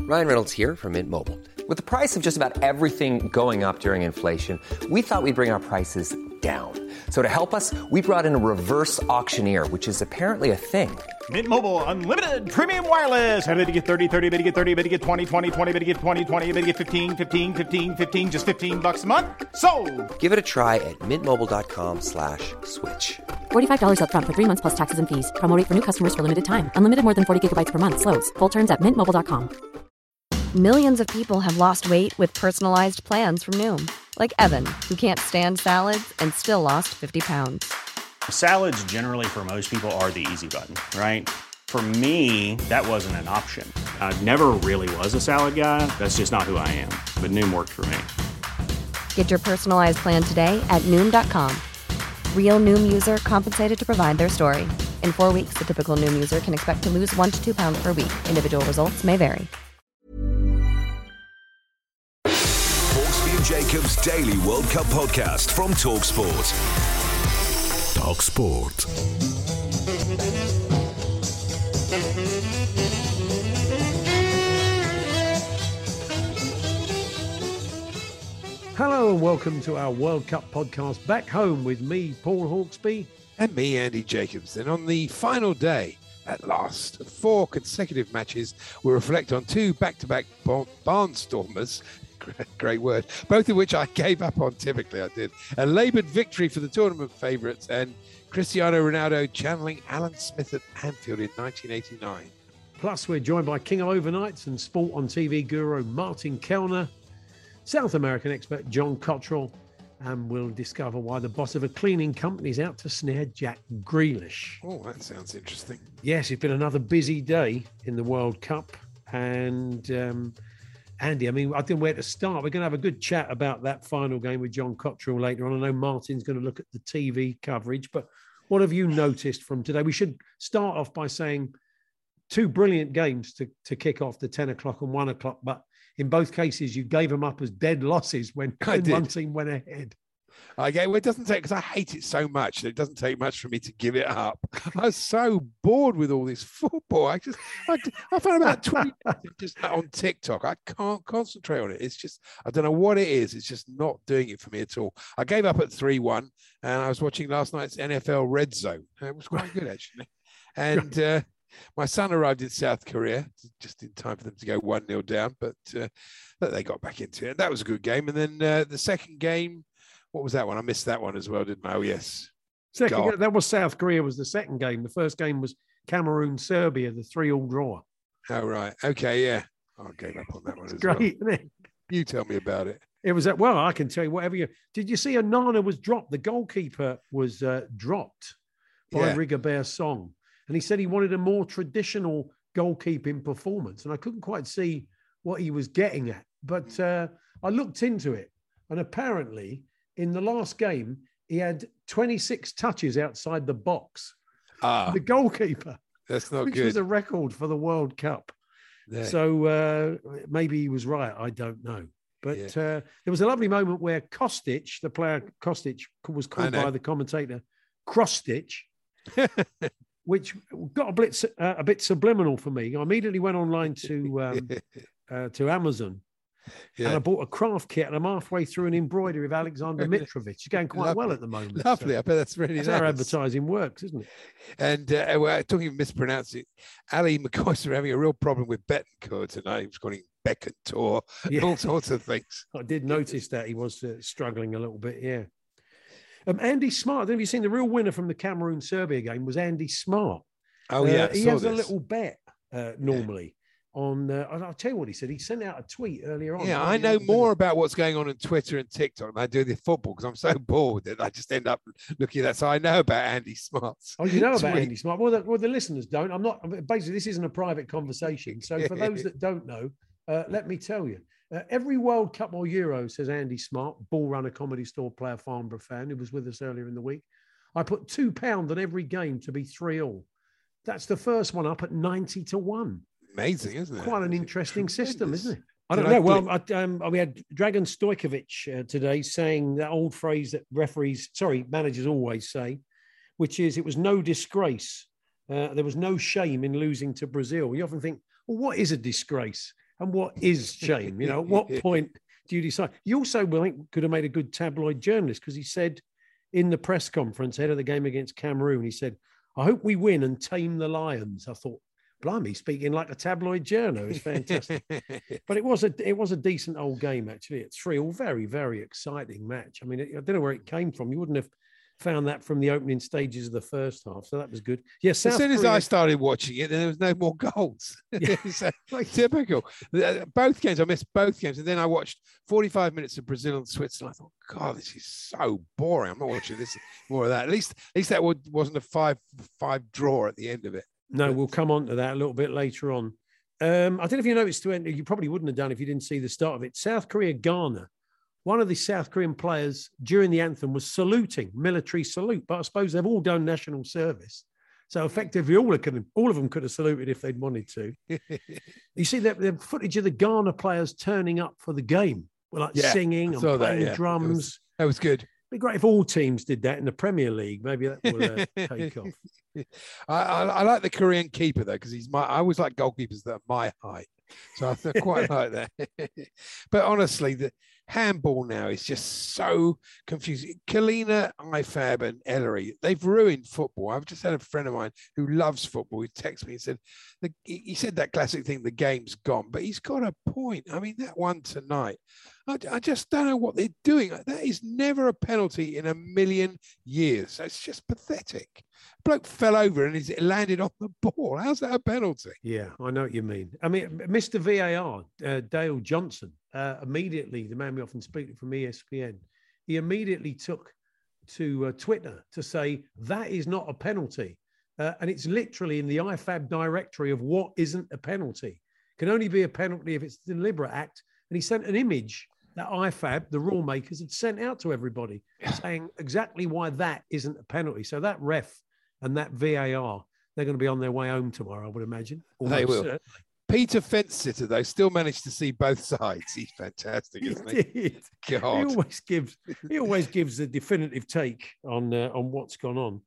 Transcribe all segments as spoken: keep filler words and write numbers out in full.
Ryan Reynolds here from Mint Mobile. With the price of just about everything going up during inflation, we thought we'd bring our prices down. So to help us, we brought in a reverse auctioneer, which is apparently a thing. Mint Mobile Unlimited Premium Wireless. How to get thirty, thirty, how to get thirty, how to get twenty, twenty, twenty, how to get twenty, twenty, how to get fifteen, fifteen, fifteen, fifteen, just fifteen bucks a month? Sold! Give it a try at mintmobile.com slash switch. forty-five dollars up front for three months plus taxes and fees. Promo rate for new customers for limited time. Unlimited more than forty gigabytes per month. Slows full terms at mint mobile dot com. Millions of people have lost weight with personalized plans from Noom. Like Evan, who can't stand salads and still lost fifty pounds. Salads generally for most people are the easy button, right? For me, that wasn't an option. I never really was a salad guy. That's just not who I am. But Noom worked for me. Get your personalized plan today at Noom dot com. Real Noom user compensated to provide their story. In four weeks, the typical Noom user can expect to lose one to two pounds per week. Individual results may vary. Hawksby and Jacobs Daily World Cup Podcast from TalkSport. TalkSport. Hello and welcome to our World Cup podcast back home with me, Paul Hawksby. And me, Andy Jacobs. And on the final day, at last, of four consecutive matches, we'll reflect on two back-to-back barnstormers, great word, both of which I gave up on typically, I did. A laboured victory for the tournament favourites and Cristiano Ronaldo channeling Alan Smith at Anfield in nineteen eighty-nine. Plus, we're joined by King of Overnights and Sport on T V guru Martin Kellner, South American expert John Cottrell, and we'll discover why the boss of a cleaning company is out to snare Jack Grealish. Oh, that sounds interesting. Yes, it's been another busy day in the World Cup. And um, Andy, I mean, I don't know where to start. We're going to have a good chat about that final game with John Cottrell later on. I know Martin's going to look at the T V coverage, but what have you noticed from today? We should start off by saying two brilliant games to, to kick off the ten o'clock and one o'clock, but in both cases, you gave them up as dead losses when, when one team went ahead. I gave, well, it doesn't take, because I hate it so much, that it doesn't take much for me to give it up. I was so bored with all this football. I just, I, I found about twenty just on TikTok. I can't concentrate on it. It's just, I don't know what it is. It's just not doing it for me at all. I gave up at three one, and I was watching last night's N F L Red Zone. It was quite good, actually. And, uh, my son arrived in South Korea just in time for them to go one nil down, but uh, they got back into it. That was a good game. And then uh, the second game, what was that one? I missed that one as well, didn't I? Oh, yes. Second, game, that was South Korea was the second game. The first game was Cameroon-Serbia, the three-all draw. Oh, right. Okay, yeah. I gave up on that one as great, well. Isn't it? You tell me about it. It was, well, I can tell you whatever you... Did you see Onana was dropped? The goalkeeper was uh, dropped by yeah. Rigobert Song. And he said he wanted a more traditional goalkeeping performance. And I couldn't quite see what he was getting at. But uh, I looked into it. And apparently, in the last game, he had twenty-six touches outside the box. Ah, the goalkeeper. That's not which good. Which was a record for the World Cup. Yeah. So uh, maybe he was right. I don't know. But yeah. uh, there was a lovely moment where Kostic, the player Kostic, was called by the commentator Cross-Stitch. Which got a bit, uh, a bit subliminal for me. I immediately went online to um, uh, to Amazon yeah. and I bought a craft kit, and I'm halfway through an embroidery of Alexander Mitrovic. It's going quite Lovely. well at the moment. Lovely. So I bet that's really that's nice. how advertising works, isn't it? And uh, well, talking of mispronouncing, Ali McCoy are having a real problem with Betancourt tonight. He was calling Becantor, yeah. all sorts of things. I did notice that he was uh, struggling a little bit, yeah. Um, Andy Smart, have you seen the real winner from the Cameroon-Serbia game was Andy Smart. Oh, yeah. Uh, he has this. a little bet uh, normally yeah. on, uh, I'll tell you what he said. He sent out a tweet earlier on. Yeah, I know more about what's going on on Twitter and TikTok than I do the football because I'm so bored that I just end up looking at that. So I know about Andy Smart. Oh, you know about Andy Smart? Well the, well, the listeners don't. I'm not, basically, this isn't a private conversation. So for those that don't know, uh, let me tell you. Uh, every World Cup or Euro, says Andy Smart, ball runner, comedy store player, Farnborough fan, who was with us earlier in the week. I put two pounds on every game to be three all. That's the first one up at ninety to one. Amazing, isn't it? Quite an interesting Tremendous. system, isn't it? I don't know. Well, I, um, we had Dragan Stojkovic uh, today saying that old phrase that referees, sorry, managers always say, which is it was no disgrace. Uh, there was no shame in losing to Brazil. You often think, well, what is a disgrace? And what is shame? You know, at what point do you decide? You also, I think, could have made a good tabloid journalist because he said in the press conference ahead of the game against Cameroon, he said, I hope we win and tame the Lions. I thought, blimey, speaking like a tabloid journal is fantastic. But it was a it was a decent old game, actually. It's three all very, very exciting match. I mean, it, I don't know where it came from. You wouldn't have found that from the opening stages of the first half. So that was good. Yes. Yeah, as soon as Korea... I started watching it, then there was no more goals. Yeah. So, typical. Both games, I missed both games. And then I watched forty-five minutes of Brazil and Switzerland. I thought, God, this is so boring. I'm not watching this more of that. At least, at least that wasn't a five five draw at the end of it. No, we'll come on to that a little bit later on. Um, I don't know if you noticed, to end, you probably wouldn't have done if you didn't see the start of it. South Korea, Ghana. One of the South Korean players during the anthem was saluting, military salute, but I suppose they've all done national service. So effectively, all of them, all of them could have saluted if they'd wanted to. You see the, the footage of the Ghana players turning up for the game, well, like yeah, singing and playing that, yeah. drums. It was, that was good. It'd be great if all teams did that in the Premier League. Maybe that will uh, take off. I, I, I like the Korean keeper though, because he's my. I always like goalkeepers that are my height, so I quite like that. But honestly, the handball now is just so confusing. Kalina, I F A B, and Ellery, they've ruined football. I've just had a friend of mine who loves football. He texted me and said, the, he said that classic thing, the game's gone, but he's got a point. I mean, that one tonight, I, I just don't know what they're doing. That is never a penalty in a million years. It's just pathetic. Bloke fell over and he's landed on the ball. How's that a penalty? Yeah, I know what you mean. I mean, Mister V A R, uh, Dale Johnson, uh, immediately, the man we often speak to from E S P N, he immediately took to uh, Twitter to say that is not a penalty. Uh, and it's literally in the I F A B directory of what isn't a penalty. Can only be a penalty if it's a deliberate act. And he sent an image that I F A B, the rule makers, had sent out to everybody saying exactly why that isn't a penalty. So that ref and that V A R, they're going to be on their way home tomorrow, I would imagine. Almost they will. Certainly. Peter Fence-Sitter, though, still managed to see both sides. He's fantastic, isn't he? he? God. He always gives he always gives a definitive take on uh, on what's gone on.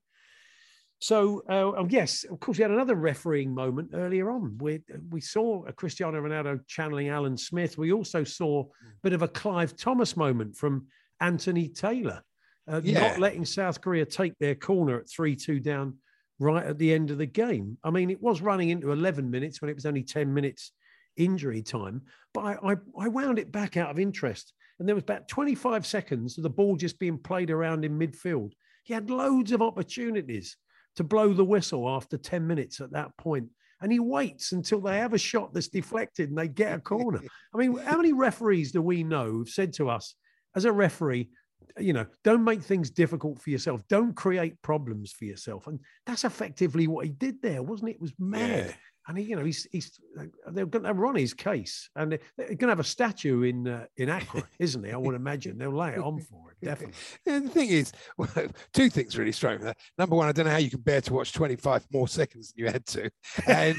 So, uh, oh, yes, of course, we had another refereeing moment earlier on. We we saw a Cristiano Ronaldo channeling Alan Smith. We also saw a bit of a Clive Thomas moment from Anthony Taylor, uh, yeah. not letting South Korea take their corner at three two down right at the end of the game. I mean, it was running into eleven minutes when it was only ten minutes injury time, but I, I, I wound it back out of interest. And there was about twenty-five seconds of the ball just being played around in midfield. He had loads of opportunities to blow the whistle after ten minutes at that point. And he waits until they have a shot that's deflected and they get a corner. I mean, how many referees do we know who've said to us, as a referee, you know, don't make things difficult for yourself. Don't create problems for yourself. And that's effectively what he did there, wasn't it? It was mad. Yeah. And he, you know, he's, he's they're going to run his case, and they're going to have a statue in uh, in Accra, isn't he? I would imagine they'll lay it on for it, definitely. Yeah, the thing is, well, two things really strike me. Number one, I don't know how you can bear to watch twenty-five more seconds than you had to, and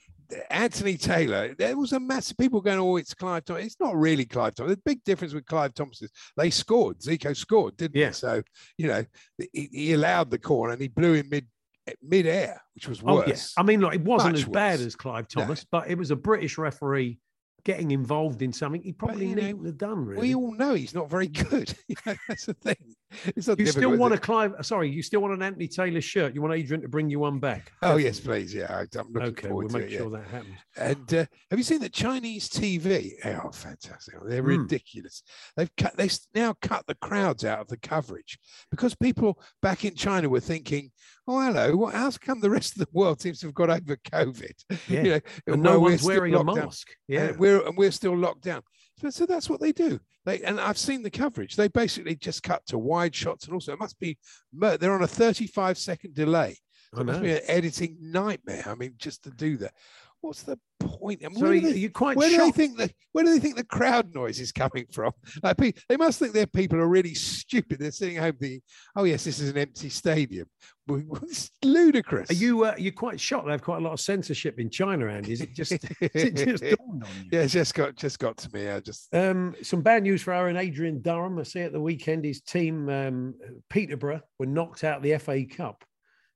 Anthony Taylor, there was a massive people going, oh, it's Clive Thomas. It's not really Clive Thomas. The big difference with Clive Thomas is they scored. Zico scored, didn't yeah. he? So, you know, he, he allowed the corner and he blew in mid mid-air, which was worse. Oh, yeah. I mean, look, it wasn't Much as worse. bad as Clive Thomas, no. but it was a British referee getting involved in something he probably but, needn't know, have done, really. We all know he's not very good. You know, that's the thing. It's not you still want a Clive, sorry, you still want an Anthony Taylor shirt. You want Adrian to bring you one back? Oh, Definitely. yes, please. Yeah, I, I'm looking okay, forward we'll to make it. sure yeah. that happens. And uh, have you seen the Chinese T V? They are fantastic. They're mm. ridiculous. They've cut, they now cut the crowds out of the coverage because people back in China were thinking, oh, hello, what, how's come the rest of the world seems to have got over COVID? Yeah. You know, and no one's wearing a mask. Yeah. And we're, and we're still locked down. So, so that's what they do. They, and I've seen the coverage. They basically just cut to wide shots, and also it must be they're on a thirty-five second delay. So it must be an editing nightmare. I mean, just to do that. What's the point? And so where, do they, you quite where do they think that? Where do they think the crowd noise is coming from? Like, they must think their people are really stupid. They're sitting home thinking, "Oh yes, this is an empty stadium." It's ludicrous. Are you? Uh, you're quite shocked. They have quite a lot of censorship in China, Andy. Is it just? is it just dawned on you? Yeah, it's just got just got to me. I just um, some bad news for our own Adrian Durham. I see at the weekend his team, um, Peterborough, were knocked out of the F A Cup.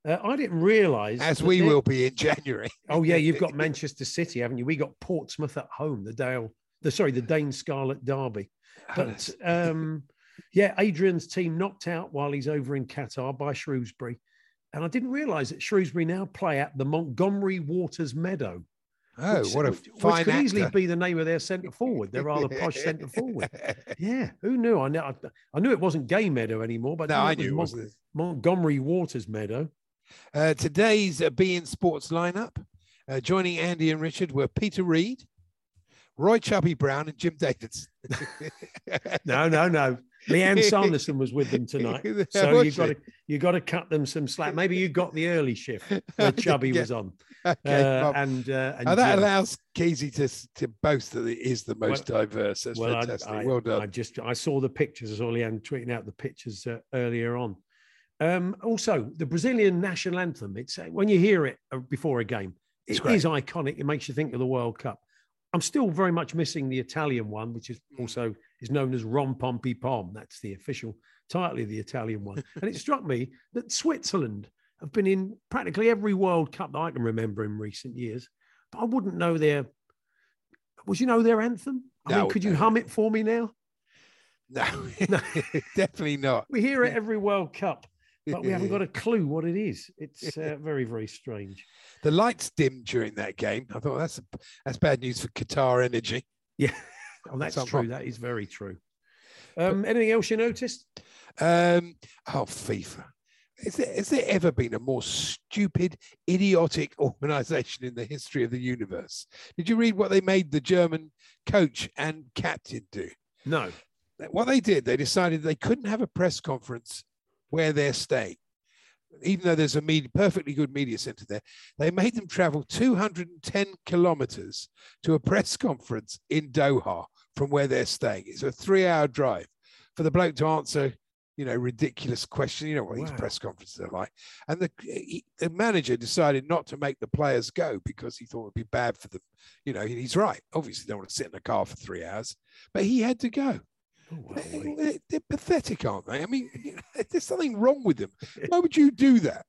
Uh, I didn't realise. As we will be in January. Oh, yeah, you've got Manchester City, haven't you? We got Portsmouth at home, the Dale, the sorry, the Dane Scarlet Derby. But um, yeah, Adrian's team knocked out while he's over in Qatar by Shrewsbury. And I didn't realise that Shrewsbury now play at the Montgomery Waters Meadow. Oh, which, what a which, fine which could actor. easily be the name of their centre forward. They're rather posh centre forward. Yeah, who knew? I know. I knew it wasn't Gay Meadow anymore, but no, I it knew it was wasn't. Montgomery Waters Meadow. Uh, today's uh, Be In Sports lineup, uh, joining Andy and Richard, were Peter Reid, Roy Chubby Brown, and Jim Davidson. no, no, no. Leanne Sanderson was with them tonight, so you got to you got to cut them some slack. Maybe you got the early shift where Chubby yeah. was on, okay, uh, well, and, uh, and oh, that Jim. allows Keezy to to boast that it is the most well, diverse. That's well, fantastic. I, I, well done. I just I saw the pictures. I saw Leanne tweeting out the pictures uh, earlier on. Um, also, the Brazilian national anthem. It's uh, when you hear it before a game, it is iconic. It makes you think of the World Cup. I'm still very much missing the Italian one, which is also is known as Rom Pompi Pom. That's the official title of the Italian one. And it struck me that Switzerland have been in practically every World Cup that I can remember in recent years, but I wouldn't know their. Would you know their anthem? I no, mean, could you no. hum it for me now? No, no. Definitely not. We hear it every World Cup, but we haven't got a clue what it is. It's uh, very, very strange. The lights dimmed during that game. I thought that's a, that's bad news for Qatar Energy. Yeah, oh, that's Some true. problem. That is very true. Um, anything else you noticed? Um, oh, FIFA. Is there, has there ever been a more stupid, idiotic organisation in the history of the universe? Did you read what they made the German coach and captain do? No. What they did, they decided they couldn't have a press conference where they're staying. Even though there's a media, perfectly good media centre there, they made them travel two hundred ten kilometres to a press conference in Doha from where they're staying. It's a three-hour drive for the bloke to answer, you know, ridiculous questions. You know what wow. these press conferences are like. And the, he, the manager decided not to make the players go because he thought it would be bad for them. You know, he's right. Obviously, they don't want to sit in a car for three hours, but he had to go. Oh, wow. they're, they're pathetic, aren't they? I mean, you know, there's something wrong with them. Why would you do that?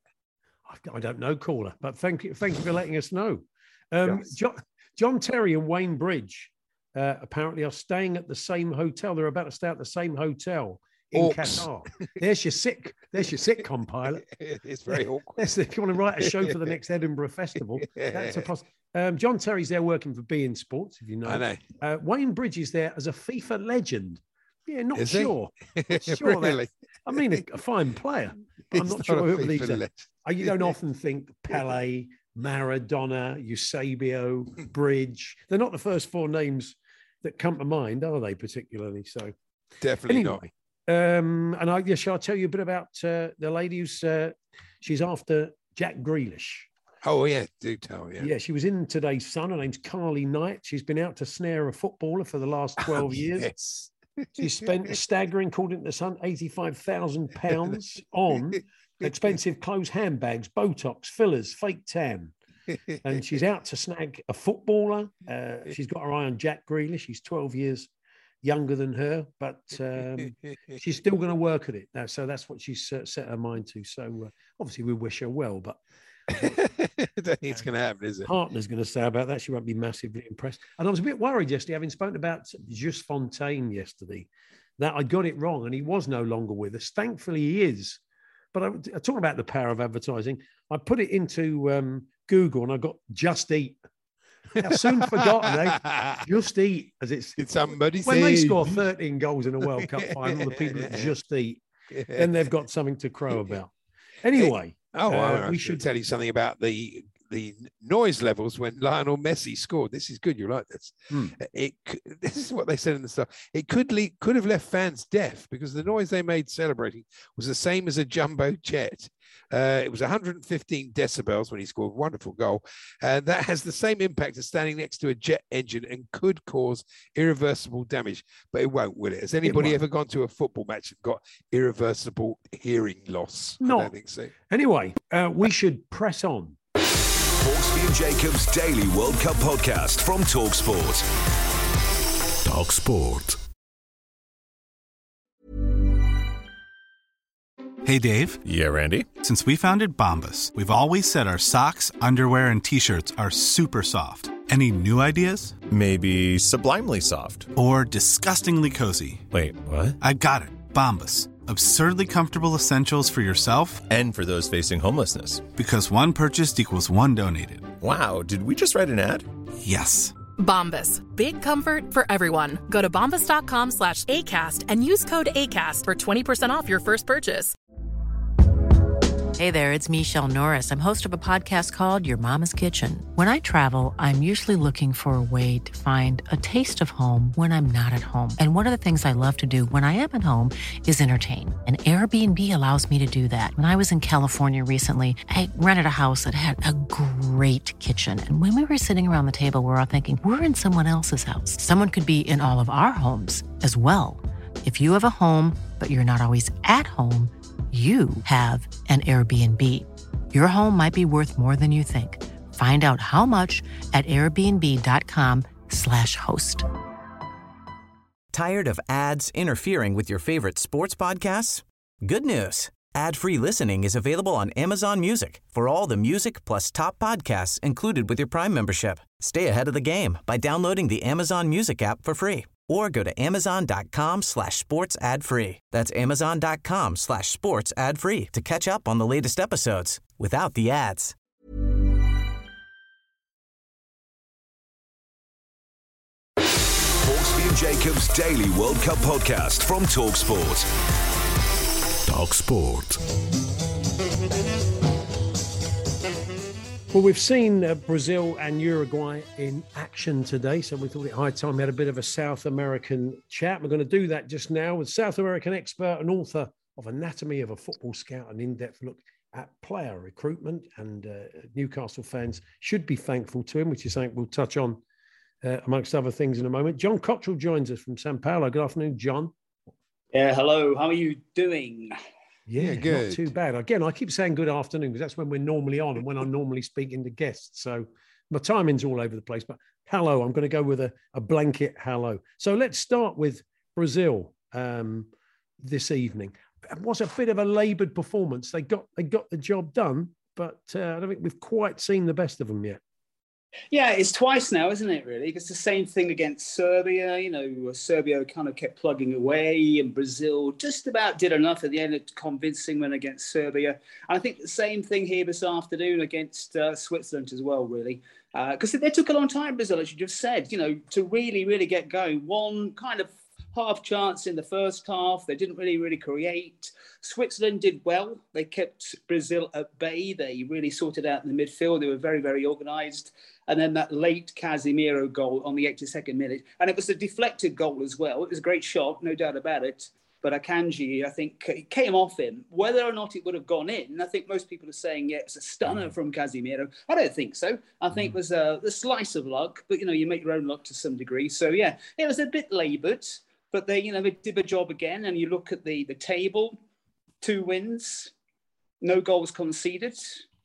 I don't know, caller, but thank you, thank you for letting us know. Um, yes. John, John Terry and Wayne Bridge uh, apparently are staying at the same hotel. They're about to stay at the same hotel in Orcs. Qatar. There's your sick. There's your sitcom pilot. It's very awkward. That's, if you want to write a show for the next Edinburgh Festival, that's a poss- um, John Terry's there working for Be In Sports, if you know. I know. Uh, Wayne Bridge is there as a FIFA legend. Yeah, not Is sure. Not sure really? that, I mean, a, a fine player. I'm He's not, not sure a who FIFA believes that. legend. You don't often think Pele, Maradona, Eusebio, Bridge. They're not the first four names that come to mind, are they, particularly? So, Definitely anyway, not. Um, and I guess shall I tell you a bit about uh, the lady who's uh, she's after Jack Grealish. Oh, yeah, do tell, yeah. Yeah, she was in today's Sun. Her name's Carly Knight. She's been out to snare a footballer for the last twelve oh, years. Yes. She spent a staggering, according to the Sun, eighty-five thousand pounds on expensive clothes, handbags, Botox, fillers, fake tan. And she's out to snag a footballer. Uh, she's got her eye on Jack Grealish. He's twelve years younger than her, but um, she's still going to work at it. Now, so that's what she's uh, set her mind to. So uh, obviously we wish her well, but I don't think it's going to happen, is it? Partner's going to say about that. She won't be massively impressed. And I was a bit worried yesterday, having spoken about Just Fontaine yesterday, that I got it wrong and he was no longer with us. Thankfully, he is. But I, I talk about the power of advertising. I put it into um, Google and I got Just Eat. I've soon forgotten, eh? Just Eat, as it's. Did somebody when say... they score thirteen goals in a World Cup final, the people that Just Eat, then they've got something to crow about. Anyway. Oh, well, uh, we should tell you something about the the noise levels when Lionel Messi scored. This is good. You like this? Hmm. It. This is what they said in the stuff. It could le- could have left fans deaf because the noise they made celebrating was the same as a jumbo jet. Uh, it was one hundred fifteen decibels when he scored a wonderful goal. And that has the same impact as standing next to a jet engine and could cause irreversible damage. But it won't, will it? Has anybody it ever gone to a football match and got irreversible hearing loss? No. I don't think so. Anyway, uh, we should press on. Hawksby and Jacobs Daily World Cup Podcast from TalkSport. TalkSport. Hey, Dave. Yeah, Randy. Since we founded Bombas, we've always said our socks, underwear, and T-shirts are super soft. Any new ideas? Maybe sublimely soft. Or disgustingly cozy. Wait, what? I got it. Bombas. Absurdly comfortable essentials for yourself and for those facing homelessness. Because one purchased equals one donated. Wow, did we just write an ad? Yes. Bombas. Big comfort for everyone. Go to bombas.com slash ACAST and use code ACAST for twenty percent off your first purchase. Hey there, it's Michelle Norris. I'm host of a podcast called Your Mama's Kitchen. When I travel, I'm usually looking for a way to find a taste of home when I'm not at home. And one of the things I love to do when I am at home is entertain. And Airbnb allows me to do that. When I was in California recently, I rented a house that had a great kitchen. And when we were sitting around the table, we were all thinking, we're in someone else's house. Someone could be in all of our homes as well. If you have a home, but you're not always at home, you have an Airbnb. Your home might be worth more than you think. Find out how much at airbnb.com slash host. Tired of ads interfering with your favorite sports podcasts? Good news. Ad-free listening is available on Amazon Music for all the music plus top podcasts included with your Prime membership. Stay ahead of the game by downloading the Amazon Music app for free or go to amazon.com slash sports ad free. That's amazon.com slash sports ad free to catch up on the latest episodes without the ads. Hawksby and Jacobs Daily World Cup Podcast from TalkSport. TalkSport. Well, we've seen uh, Brazil and Uruguay in action today, so we thought it high time we had a bit of a South American chat. We're going to do that just now with South American expert and author of Anatomy of a Football Scout, an in-depth look at player recruitment, and uh, Newcastle fans should be thankful to him, which is something we'll touch on uh, amongst other things in a moment. John Cottrell joins us from Sao Paulo. Good afternoon, John. Yeah, hello. How are you doing? Yeah, yeah, good. Not too bad. Again, I keep saying good afternoon because that's when we're normally on and when I'm normally speaking to guests. So my timing's all over the place. But hello, I'm going to go with a, a blanket hello. So let's start with Brazil um, this evening. It was a bit of a laboured performance. They got they got the job done, but uh, I don't think we've quite seen the best of them yet. Yeah, it's twice now, isn't it, really? It's the same thing against Serbia. You know, Serbia kind of kept plugging away, and Brazil just about did enough at the end of convincing win against Serbia. And I think the same thing here this afternoon against uh, Switzerland as well, really. Because uh, they took a long time, Brazil, as you just said, you know, to really, really get going. One kind of half chance in the first half. They didn't really, really create. Switzerland did well. They kept Brazil at bay. They really sorted out in the midfield. They were very, very organised. And then that late Casemiro goal on the eighty-second minute. And it was a deflected goal as well. It was a great shot, no doubt about it. But Akanji, I think, it came off him. Whether or not it would have gone in, I think most people are saying, yeah, it's a stunner from Casemiro. I don't think so. I think it was a, a slice of luck. But, you know, you make your own luck to some degree. So, yeah, it was a bit laboured. But they, you know, they did the job again. And you look at the, the table, two wins, no goals conceded.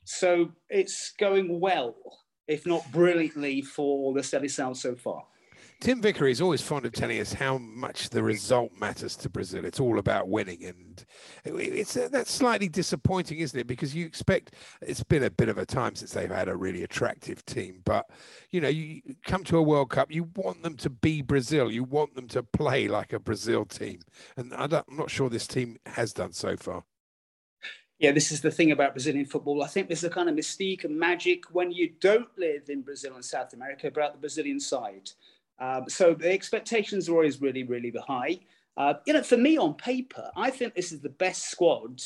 So it's going well, if not brilliantly, for the Seleção so far. Tim Vickery is always fond of telling us how much the result matters to Brazil. It's all about winning, and it's uh, that's slightly disappointing, isn't it? Because you expect, it's been a bit of a time since they've had a really attractive team, but you know, you come to a World Cup, you want them to be Brazil, you want them to play like a Brazil team, and I don't, I'm not sure this team has done so far. Yeah, this is the thing about Brazilian football. I think there's a kind of mystique and magic when you don't live in Brazil and South America about the Brazilian side. Um, so the expectations are always really, really high. Uh, you know, for me on paper, I think this is the best squad.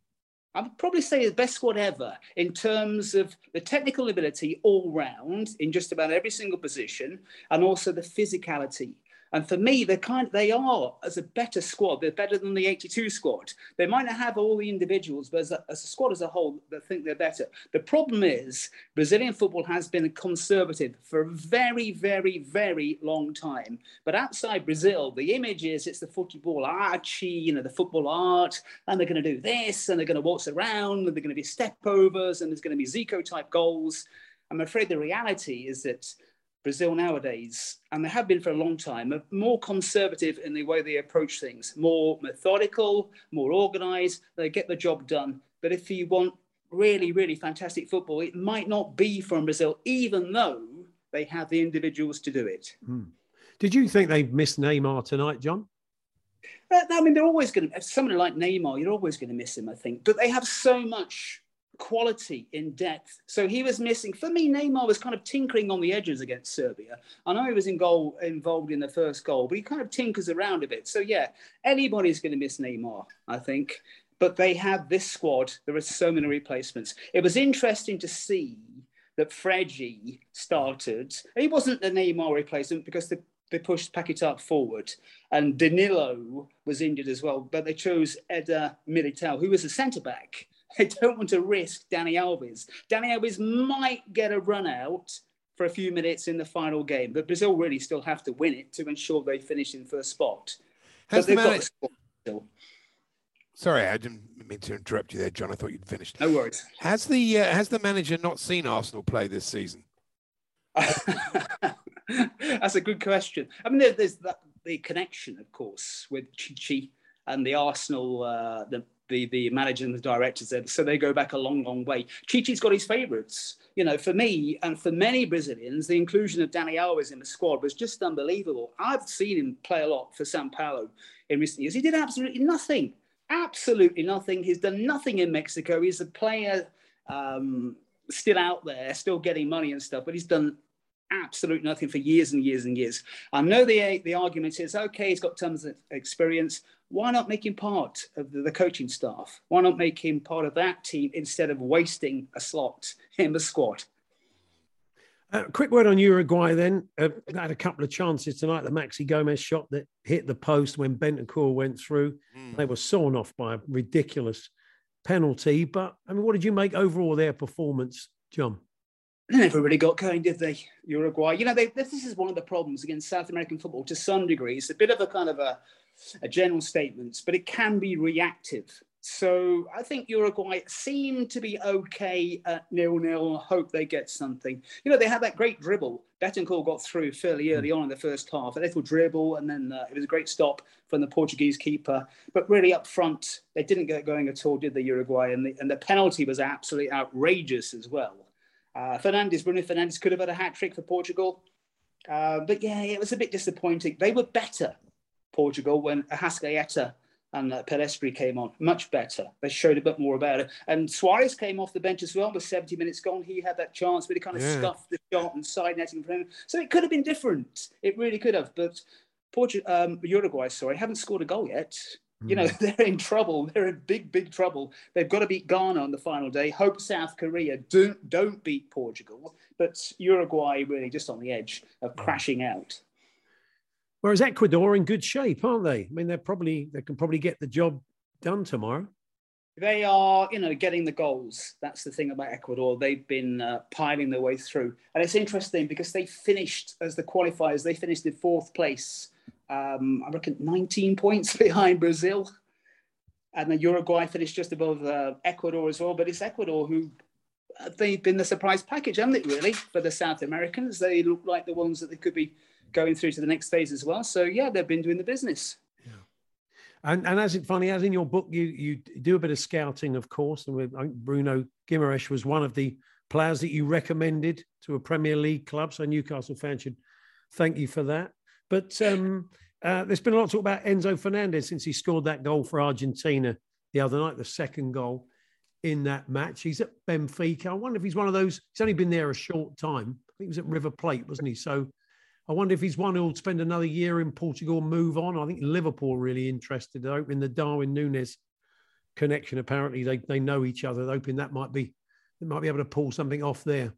I would probably say the best squad ever in terms of the technical ability all round in just about every single position, and also the physicality. And for me, they're kind of, they are, as a better squad, they're better than the eighty-two squad. They might not have all the individuals, but as a, as a squad as a whole, they think they're better. The problem is Brazilian football has been conservative for a very, very, very long time. But outside Brazil, the image is it's the football archie, you know, the football art, and they're going to do this, and they're going to waltz around, and they're going to be step overs, and there's going to be Zico-type goals. I'm afraid the reality is that Brazil nowadays, and they have been for a long time, are more conservative in the way they approach things, more methodical, more organised. They get the job done. But if you want really, really fantastic football, it might not be from Brazil, even though they have the individuals to do it. Mm. Did you think they missed Neymar tonight, John? Uh, I mean, they're always going to, somebody like Neymar, you're always going to miss him, I think. But they have so much quality in depth. So he was missing. For me, Neymar was kind of tinkering on the edges against Serbia. I know he was in goal, involved in the first goal, but he kind of tinkers around a bit. So yeah, anybody's going to miss Neymar, I think. But they have this squad. There are so many replacements. It was interesting to see that Fregi started. He wasn't the Neymar replacement because the They pushed Paquetá forward, and Danilo was injured as well. But they chose Eder Militao, who was a centre-back. They don't want to risk Dani Alves. Dani Alves might get a run out for a few minutes in the final game, but Brazil really still have to win it to ensure they finish in first spot. Has but they've the got man- the squad still. Sorry, I didn't mean to interrupt you there, John. I thought you'd finished. No worries. Has the uh, has the manager not seen Arsenal play this season? That's a good question. I mean, there, there's that, the connection, of course, with Chichi and the Arsenal, uh, the, the the manager and the directors there. So they go back a long, long way. Chichi's got his favourites. You know, for me and for many Brazilians, the inclusion of Dani Alves in the squad was just unbelievable. I've seen him play a lot for São Paulo in recent years. He did absolutely nothing. Absolutely nothing. He's done nothing in Mexico. He's a player um, still out there, still getting money and stuff, but he's done absolutely nothing for years and years and years. I know the the argument is, okay, he's got tons of experience. Why not make him part of the, the coaching staff? Why not make him part of that team instead of wasting a slot in the squad? Uh, quick word on Uruguay then. Uh, they had a couple of chances tonight. The Maxi Gomez shot that hit the post when Bentancur went through. Mm. They were sawn off by a ridiculous penalty. But, I mean, what did you make overall of their performance, John? They never really got going, did they, Uruguay? You know, they, this is one of the problems against South American football to some degree. It's a bit of a kind of a, a general statement, but it can be reactive. So I think Uruguay seem to be okay at nil-nil. Hope they get something. You know, they had that great dribble. Bentancur got through fairly early on in the first half. A little dribble, and then uh, it was a great stop from the Portuguese keeper. But really up front, they didn't get going at all, did the Uruguay? And the, and the penalty was absolutely outrageous as well. Uh, Fernandes, Bruno Fernandes could have had a hat-trick for Portugal. Uh, but yeah, it was a bit disappointing. They were better, Portugal, when Arrascaeta and uh, Pelestri came on. Much better. They showed a bit more about it. And Suarez came off the bench as well with seventy minutes gone. He had that chance, but he kind of yeah. scuffed the shot and side netting for him. So it could have been different. It really could have. But Portu- um, Uruguay, sorry, haven't scored a goal yet. You know, they're in trouble. They're in big, big trouble. They've got to beat Ghana on the final day. Hope South Korea don't, don't beat Portugal. But Uruguay really just on the edge of crashing out. Whereas Ecuador in good shape, aren't they? I mean, they're probably they can probably get the job done tomorrow. They are, you know, getting the goals. That's the thing about Ecuador. They've been uh, piling their way through. And it's interesting because they finished, as the qualifiers, they finished in fourth place. Um, I reckon nineteen points behind Brazil. And then Uruguay finished just above uh, Ecuador as well. But it's Ecuador who, uh, they've been the surprise package, haven't they, really, for the South Americans? They look like the ones that they could be going through to the next phase as well. So, yeah, they've been doing the business. Yeah. And and as it funny, as in your book, you you do a bit of scouting, of course. And with, I think Bruno Guimaraes was one of the players that you recommended to a Premier League club. So Newcastle fans should thank you for that. But um, uh, there's been a lot of talk about Enzo Fernandez since he scored that goal for Argentina the other night, the second goal in that match. He's at Benfica. I wonder if he's one of those, he's only been there a short time. I think he was at River Plate, wasn't he? So I wonder if he's one who'll spend another year in Portugal, move on. I think Liverpool are really interested. They're hoping the Darwin Núñez connection, apparently they, they know each other. They're hoping that might be, they might be able to pull something off there.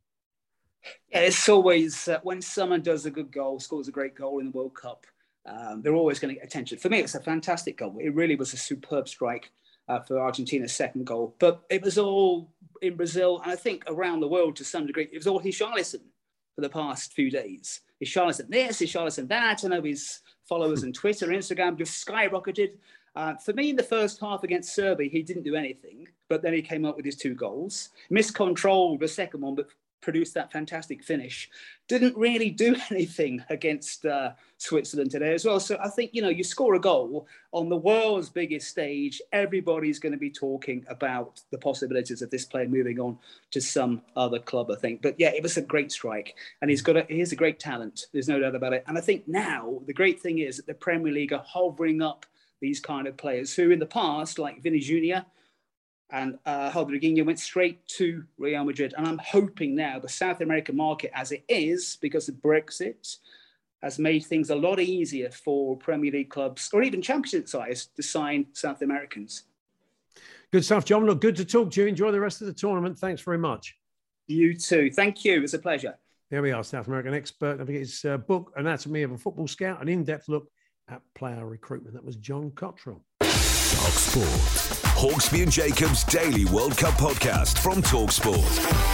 Yeah, it's always, uh, when someone does a good goal, scores a great goal in the World Cup, um, they're always going to get attention. For me, it's a fantastic goal. It really was a superb strike uh, for Argentina's second goal. But it was all in Brazil, and I think around the world to some degree, it was all Richarlison for the past few days. Richarlison this, Richarlison that. I know his followers on Twitter and Instagram just skyrocketed. Uh, for me, in the first half against Serbia, he didn't do anything, but then he came up with his two goals. Miscontrolled the second one, but produced that fantastic finish, didn't really do anything against uh, Switzerland today as well. So I think, you know, you score a goal on the world's biggest stage, everybody's going to be talking about the possibilities of this player moving on to some other club, I think. But yeah, it was a great strike, and he's got a, he has a great talent. There's no doubt about it. And I think now the great thing is that the Premier League are hovering up these kind of players who in the past, like Vinny Junior and uh, Rodriguinho, went straight to Real Madrid. And I'm hoping now the South American market, as it is, because of Brexit, has made things a lot easier for Premier League clubs or even Championship sides to sign South Americans. Good stuff, John. Look, good to talk to you. Enjoy the rest of the tournament. Thanks very much. You too. Thank you. It's a pleasure. There we are, South American expert. I think his uh, book, Anatomy of a Football Scout, an in-depth look at player recruitment. That was John Cottrell. Talk Sport. Hawksby and Jacobs Daily World Cup podcast from Talk Sport.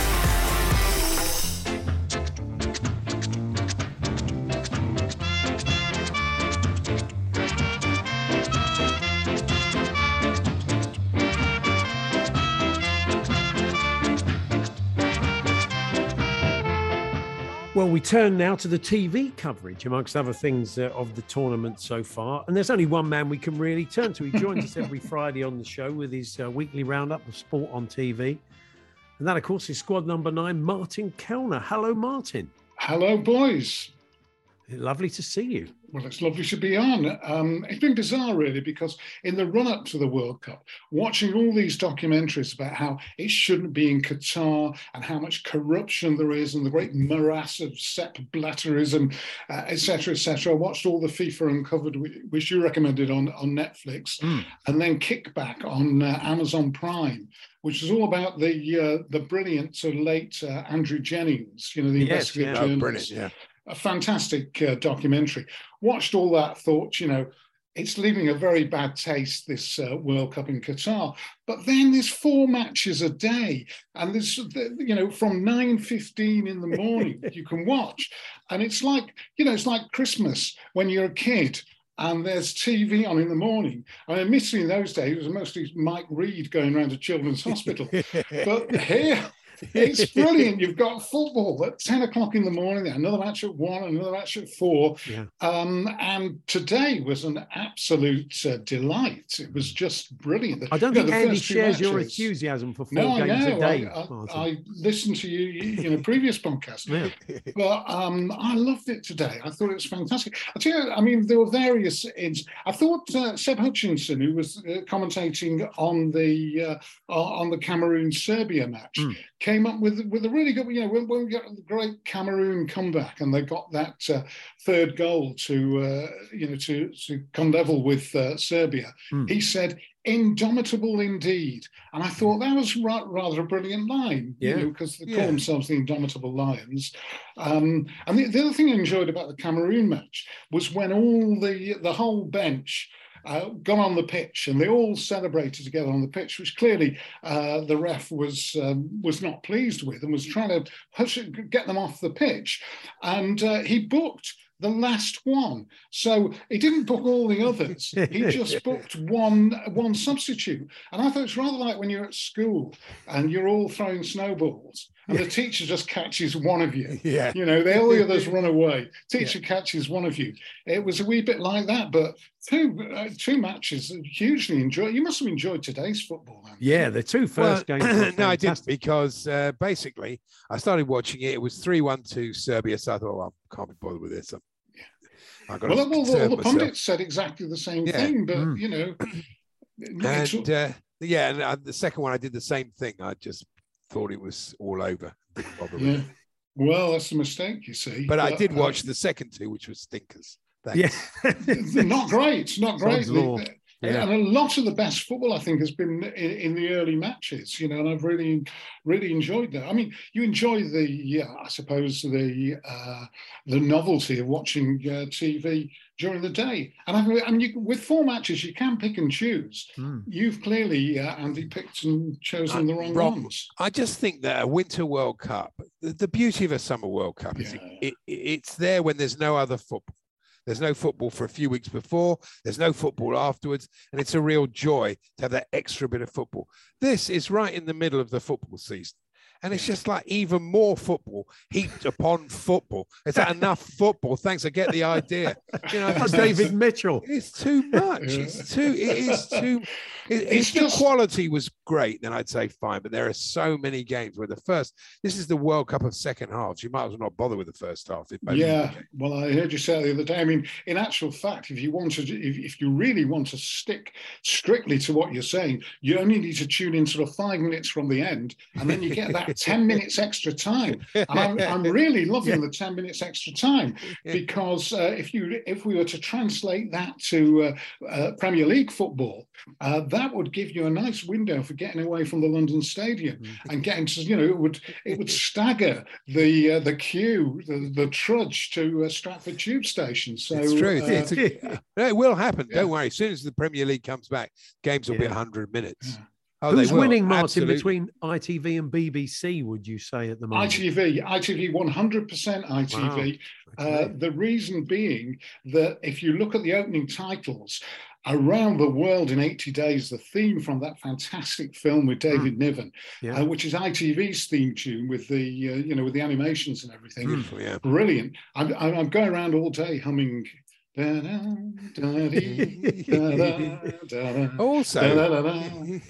Well, we turn now to the T V coverage, amongst other things, uh, of the tournament so far. And there's only one man we can really turn to. He joins us every Friday on the show with his uh, weekly roundup of sport on T V. And that, of course, is squad number nine, Martin Kellner. Hello, Martin. Hello, boys. Lovely to see you. Well, it's lovely to be on. Um, it's been bizarre, really, because in the run-up to the World Cup, watching all these documentaries about how it shouldn't be in Qatar and how much corruption there is and the great morass of Sepp Blatterism, uh, et cetera, et cetera. I watched all the FIFA Uncovered, which you recommended on, on Netflix, mm. and then Kickback on uh, Amazon Prime, which is all about the uh, the brilliant so late uh, Andrew Jennings, you know, the yes, investigative yeah. journalist. Oh, brilliant, yeah. A fantastic uh, documentary. Watched all that, thought, you know, it's leaving a very bad taste, this uh, World Cup in Qatar. But then there's four matches a day. And there's, you know, from nine fifteen in the morning, you can watch. And it's like, you know, it's like Christmas when you're a kid and there's T V on in the morning. I mean, admittedly, in those days, it was mostly Mike Reid going around to Children's Hospital. But here... it's brilliant. You've got football at ten o'clock in the morning, another match at one, another match at four. Yeah. Um, and today was an absolute uh, delight. It was just brilliant. I don't you think know, Andy shares matches, your enthusiasm for four no, games I know. a day. I, I, I listened to you, you know, previous podcasts, yeah. but um, I loved it today. I thought it was fantastic. I tell you, I mean, there were various. Ins- I thought uh, Seb Hutchinson, who was uh, commentating on the uh, on the Cameroon Serbia match, mm. came up with with a really good, you know, when, when we got the great Cameroon comeback and they got that uh, third goal to, uh, you know, to, to come level with uh, Serbia, mm. he said, indomitable indeed. And I thought that was ra- rather a brilliant line, yeah. you know, because they call yeah. themselves the Indomitable Lions. Um, and the, the other thing I enjoyed about the Cameroon match was when all the the whole bench Uh, got on the pitch and they all celebrated together on the pitch, which clearly uh, the ref was um, was not pleased with and was trying to push it, get them off the pitch. And uh, he booked the last one. So he didn't book all the others. He just booked one one substitute. And I thought it's rather like when you're at school and you're all throwing snowballs and the teacher just catches one of you. Yeah. You know, they, all the others run away. Teacher yeah. catches one of you. It was a wee bit like that, but two uh, two matches hugely enjoyed. You must have enjoyed today's football. Then. Yeah, the two first well, games. No, I didn't, because uh, basically I started watching it. It was three one to Serbia, so I thought, well, I can't be bothered with this. Well, well, all the pundits said exactly the same yeah. thing, but mm. you know, and uh, yeah, and uh, the second one I did the same thing. I just thought it was all over. Didn't bother yeah. with it. Well, that's a mistake, you see. But, but I did watch uh, the second two, which was stinkers. Thanks. Yeah, not great, not great. The, Yeah. And a lot of the best football, I think, has been in, in the early matches, you know, and I've really, really enjoyed that. I mean, you enjoy the, yeah, I suppose, the uh, the novelty of watching uh, T V during the day. And I, I mean, you, with four matches, you can pick and choose. Mm. You've clearly, uh, Andy, picked and chosen uh, the wrong, wrong ones. I just think that a Winter World Cup, the, the beauty of a Summer World Cup yeah. is it, it, it's there when there's no other football. There's no football for a few weeks before. There's no football afterwards. And it's a real joy to have that extra bit of football. This is right in the middle of the football season. And it's just like even more football heaped upon football. Is that enough football? Thanks, I get the idea. You know, that's David Mitchell. It's too much. It's too. It is too. It, if the quality was great, then I'd say fine. But there are so many games where the first. This is the World Cup of second halves. You might as well not bother with the first half. Yeah. Well, I heard you say the other day. I mean, in actual fact, if you want to, if, if you really want to stick strictly to what you're saying, you only need to tune in sort of five minutes from the end, and then you get that ten minutes extra time. And I'm, I'm really loving yeah. the ten minutes extra time because uh, if you if we were to translate that to uh, uh, Premier League football, uh, that would give you a nice window for getting away from the London Stadium mm-hmm. and getting to, you know, it would it would stagger the uh, the queue, the, the trudge to uh, Stratford Tube Station. So it's true. Uh, it's a, it will happen. Yeah. Don't worry. As soon as the Premier League comes back, games will yeah. be one hundred minutes. Yeah. Oh, who's winning, Martin, Absolutely. between I T V and B B C, would you say, at the moment? I T V, I T V, one hundred percent I T V. Wow. Okay. Uh, the reason being that if you look at the opening titles, Around the World in eighty days, the theme from that fantastic film with David mm. Niven, yeah. uh, which is I T V's theme tune with the, uh, you know, with the animations and everything. Mm, yeah. Brilliant. I'm, I'm going around all day humming. Da, da, da, dee, da, da, da, da, also, da, da, da,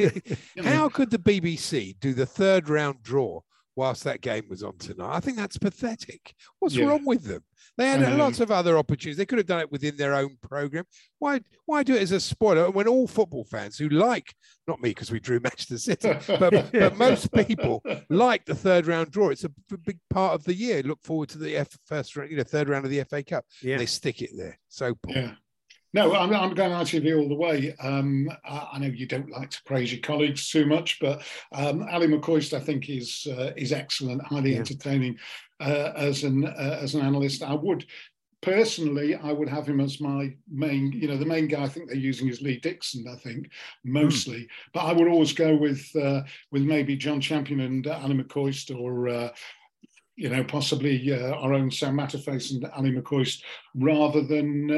da. How could the B B C do the third round draw whilst that game was on tonight? I think that's pathetic. What's yeah. wrong with them? They had um, lots of other opportunities. They could have done it within their own programme. Why Why do it as a spoiler when all football fans who like, not me because we drew Manchester City, but, but most people like the third round draw. It's a big part of the year. Look forward to the F, first, you know, third round of the F A Cup. Yeah. They stick it there. So poor. Yeah. No, I'm, I'm going I T V all the way. Um, I, I know you don't like to praise your colleagues too much, but um, Ali McCoist, I think, is uh, is excellent, highly yeah. entertaining uh, as an uh, as an analyst. I would personally, I would have him as my main. You know, the main guy I think they're using is Lee Dixon. I think mostly, mm. but I would always go with uh, with maybe John Champion and uh, Ali McCoist or. Uh, you know, possibly uh, our own Sam Matterface and Ali McCoist, rather than,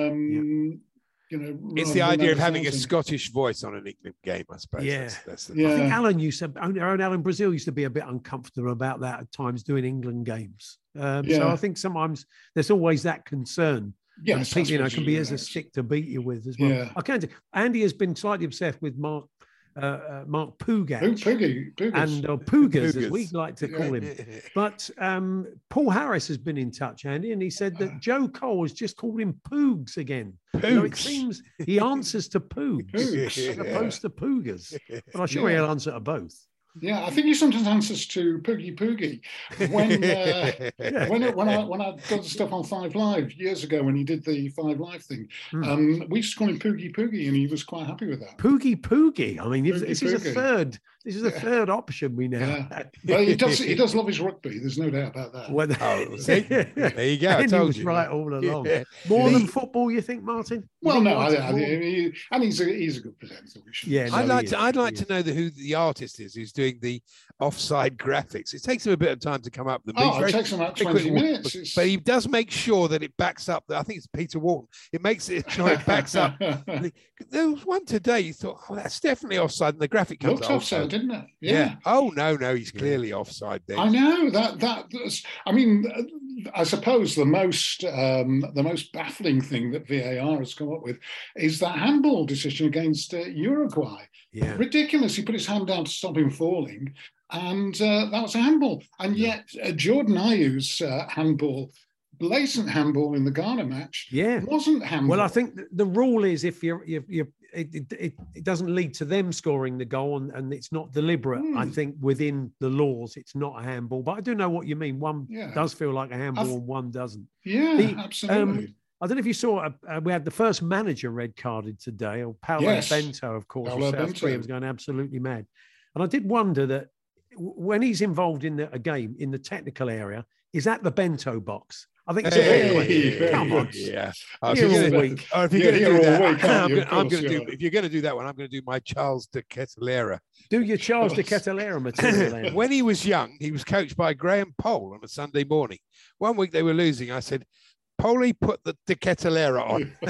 um, yeah. you know... It's the idea of having a Scottish voice on an England game, I suppose. Yeah. That's, that's the yeah. I think Alan used to, our own Alan Brazil used to be a bit uncomfortable about that at times doing England games. Um, yeah. So I think sometimes there's always that concern. Yes, and, you know, can be as a stick to beat you with as well. Yeah. I can't. Andy has been slightly obsessed with Mark Uh, uh, Mark Pougat Poogie, and uh, Pougas, as we like to call him. But um, Paul Harris has been in touch, Andy, and he said that Joe Cole has just called him Poogs again. Poogs. So it seems he answers to Poogs, Poogs. as opposed to Pougas. But I'm sure yeah. he'll answer to both. Yeah, I think he sometimes answers to Poogie Poogie. When uh, when it, when I when I got the stuff on Five Live years ago when he did the Five Live thing, mm. um, we used to call him Poogie Poogie, and he was quite happy with that. Poogie Poogie. I mean, Poogie, this Poogie. is a third. This is a third option we now. Yeah. But he does he does love his rugby. There's no doubt about that. Well, oh, see? There you go. I told he was you. right all along. Yeah. More than football, you think, Martin? You well, think no, I, I, he, and he's a he's a good presenter. Yeah, no, I'd like to is. I'd like to know the, who the artist is who's doing the offside graphics. It takes him a bit of time to come up with them. Oh, very, it takes him about twenty minutes. But, but he does make sure that it backs up. The, I think it's Peter Walton. It makes it sure it backs up. There was one today. You thought, oh, that's definitely offside, and the graphic comes Looked offside, didn't it? Yeah. yeah. Oh no, no, he's clearly yeah. offside there. I know that. That. I mean, I suppose the most um, the most baffling thing that V A R has come up with is that handball decision against uh, Uruguay. Yeah. Ridiculous. He put his hand down to stop him falling, and uh, that was a handball. And yet, uh, Jordan Ayew's uh, handball, blatant handball in the Ghana match, yeah, wasn't handball. Well, I think the rule is if you're, you're, you're it, it, it doesn't lead to them scoring the goal, and, and it's not deliberate. Mm. I think within the laws, it's not a handball. But I do know what you mean. One yeah. does feel like a handball, I've, and one doesn't. Yeah, the, absolutely. Um, I don't know if you saw, uh, we had the first manager red carded today, or Paolo yes. Bento, of course, Paolo South Korea was going absolutely mad. And I did wonder that when he's involved in the, a game in the technical area, is that the Bento box? I think it's hey, a bit hey, Come on. Yeah. Oh, you're all week. Or if you're yeah, going to do that, I'm going, I'm going to do, if you're going to do that one, I'm going to do my Charles de Ketelera. Do your Charles de Ketelera material. When he was young, he was coached by Graham Pole on a Sunday morning. One week they were losing. I said, Polly, put the de Ketelera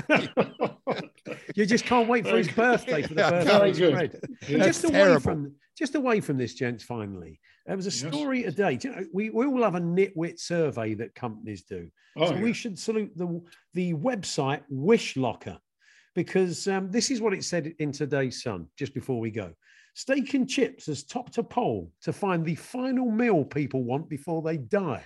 on. You just can't wait for his birthday for the birthday spread. Yeah, just away terrible. from just away from this, gents. Finally, There was a Yes. story today. Do you know, we, we all have a nitwit survey that companies do. Oh, so yeah. we should salute the, the website Wishlocker, because um, this is what it said in today's Sun, just before we go. Steak and chips has topped a poll to find the final meal people want before they die.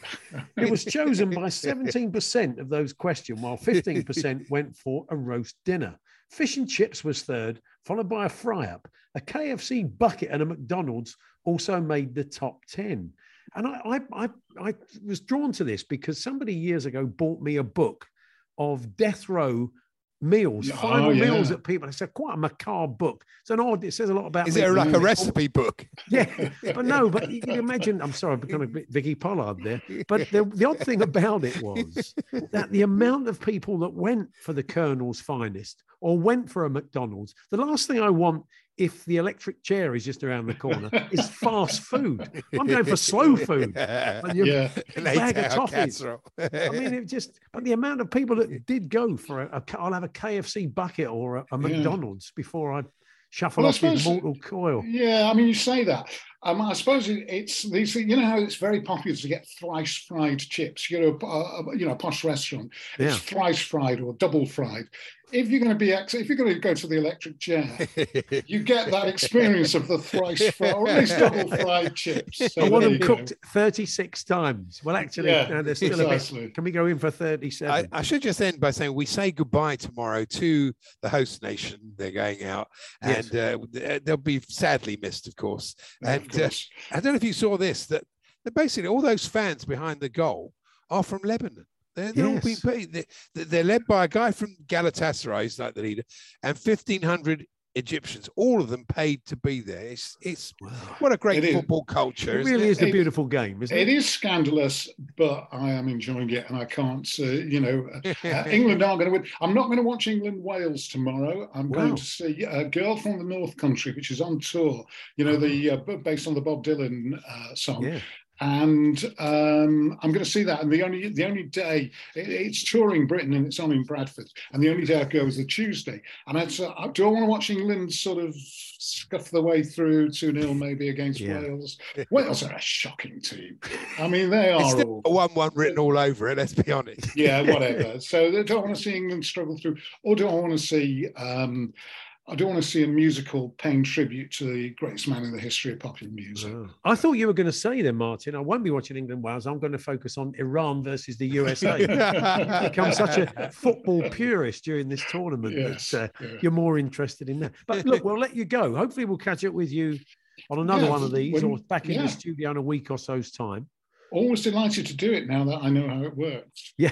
It was chosen by seventeen percent of those questioned, while fifteen percent went for a roast dinner. Fish and chips was third, followed by a fry-up. A K F C bucket and a McDonald's also made the top ten. And I, I, I, I was drawn to this because somebody years ago bought me a book of death row meals, Oh, final yeah. meals that people. It's a quite a macabre book. It's an odd. It says a lot about. Is me. it like a recipe book? Yeah, but no. But you can imagine. I'm sorry, I'm becoming a bit Vicky Pollard there. But the, the odd thing about it was that the amount of people that went for the Colonel's Finest or went for a McDonald's. The last thing I want, if the electric chair is just around the corner, is fast food. I'm going for slow food. And your Yeah. big bag of toffees. I mean, it just. But the amount of people that did go for a, a I'll have a K F C bucket or a, a McDonald's before I shuffle Well, I off with suppose- mortal coil. Yeah, I mean, you say that. Um, I suppose it, it's these. You know how it's very popular to get thrice fried chips. You know, a, a, you know, a posh restaurant. It's Yeah. thrice fried or double fried. If you're going to be, ex- if you're going to go to the electric chair, you get that experience of the thrice fried or at least double fried chips. So I want there them you go. cooked thirty-six times. Well, actually, Yeah, no, there's still a precisely. bit. Can we go in for I, thirty-seven? I should just end by saying we say goodbye tomorrow to the host nation. They're going out, Yes. and uh, they'll be sadly missed, of course. Yeah, of And uh, course. I don't know if you saw this, that, that basically all those fans behind the goal are from Lebanon. They're, they're all Yes. being paid. They're, they're led by a guy from Galatasaray, who's like the leader, and fifteen hundred Egyptians, all of them paid to be there. It's, it's what a great It is. football culture. It isn't really it? is a It- beautiful game, isn't It it? is scandalous, but I am enjoying it, and I can't. Uh, you know, uh, England aren't going to win. I'm not going to watch England Wales tomorrow. I'm Wow. going to see a Girl from the North Country, which is on tour. You know, the uh, b- based on the Bob Dylan uh, song. Yeah. And um, I'm going to see that. And the only the only day it, it's touring Britain, and it's on in Bradford. And the only day I go is the Tuesday. And I'd, uh, do I want to watch England sort of scuff the way through two nil maybe against Yeah. Wales? Wales are a shocking team. I mean, they It's are still all. a one-one written all over it. Let's be honest. Yeah, whatever. So do I want to see England struggle through, or do I want to see? Um, I don't want to see a musical paying tribute to the greatest man in the history of popular music. Oh. I thought you were going to say then, Martin, I won't be watching England Wales. I'm going to focus on Iran versus the U S A. You've become such a football purist during this tournament Yes, that uh, yeah. you're more interested in that. But look, we'll let you go. Hopefully, we'll catch up with you on another Yeah, one of these, when- or back in yeah. the studio in a week or so's time. Always delighted to do it now that I know how it works. Yeah.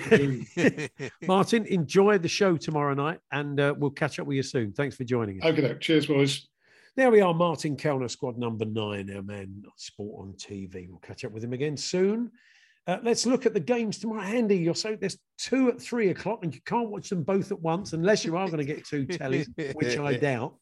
Martin, enjoy the show tomorrow night, and uh, we'll catch up with you soon. Thanks for joining us. Okay, cheers, boys. There we are, Martin Kellner, squad number nine, our man, Sport on T V. We'll catch up with him again soon. Uh, let's look at the games tomorrow. Andy, you're so there's two at three o'clock, and you can't watch them both at once unless you are going to get two tellies, which I doubt.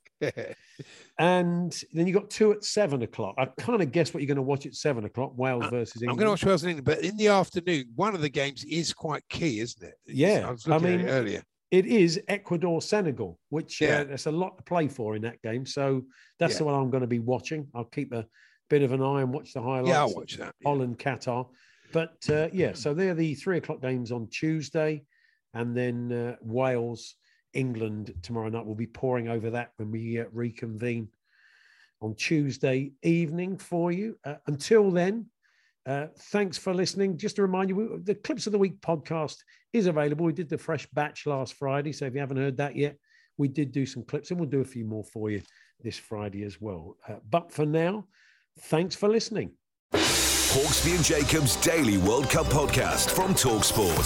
And then you got two at seven o'clock. I kind of guess what you're going to watch at seven o'clock: Wales versus I'm England. going to watch Wales and England, but in the afternoon, one of the games is quite key, isn't it? It's- Yeah, I was I looking mean, at it earlier. it is Ecuador Senegal, which Yeah. uh, there's a lot to play for in that game. So that's Yeah. the one I'm going to be watching. I'll keep a bit of an eye and watch the highlights. Yeah, I'll of watch that. yeah. Holland, Qatar. But uh, yeah, so they're the three o'clock games on Tuesday, and then uh, Wales, England tomorrow night. We'll be pouring over that when we uh, reconvene on Tuesday evening for you. Uh, until then, uh, thanks for listening. Just to remind you, we, the Clips of the Week podcast is available. We did the fresh batch last Friday, so if you haven't heard that yet, we did do some clips, and we'll do a few more for you this Friday as well. Uh, but for now, thanks for listening. Hawksby and Jacobs Daily World Cup podcast from TalkSport.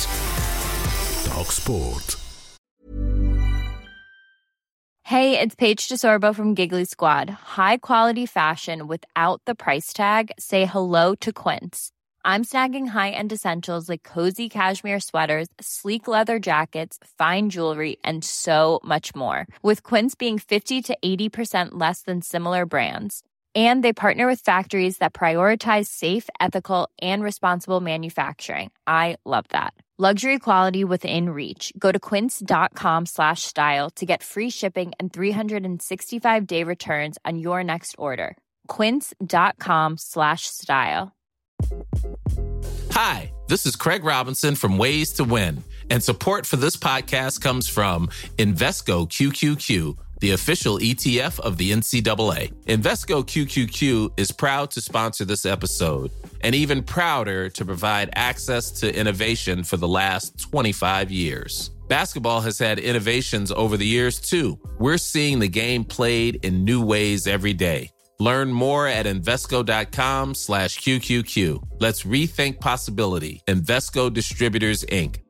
TalkSport. Hey, it's Paige DeSorbo from Giggly Squad. High quality fashion without the price tag. Say hello to Quince. I'm snagging high-end essentials like cozy cashmere sweaters, sleek leather jackets, fine jewelry, and so much more. With Quince being fifty to eighty percent less than similar brands. And they partner with factories that prioritize safe, ethical, and responsible manufacturing. I love that. Luxury quality within reach. Go to quince.com slash style to get free shipping and three sixty-five day returns on your next order. quince.com slash style. Hi, this is Craig Robinson from Ways to Win, and support for this podcast comes from Invesco Q Q Q, the official E T F of the N C double A. Invesco Q Q Q is proud to sponsor this episode, and even prouder to provide access to innovation for the last twenty-five years. Basketball has had innovations over the years, too. We're seeing the game played in new ways every day. Learn more at Invesco.com slash QQQ. Let's rethink possibility. Invesco Distributors, Incorporated.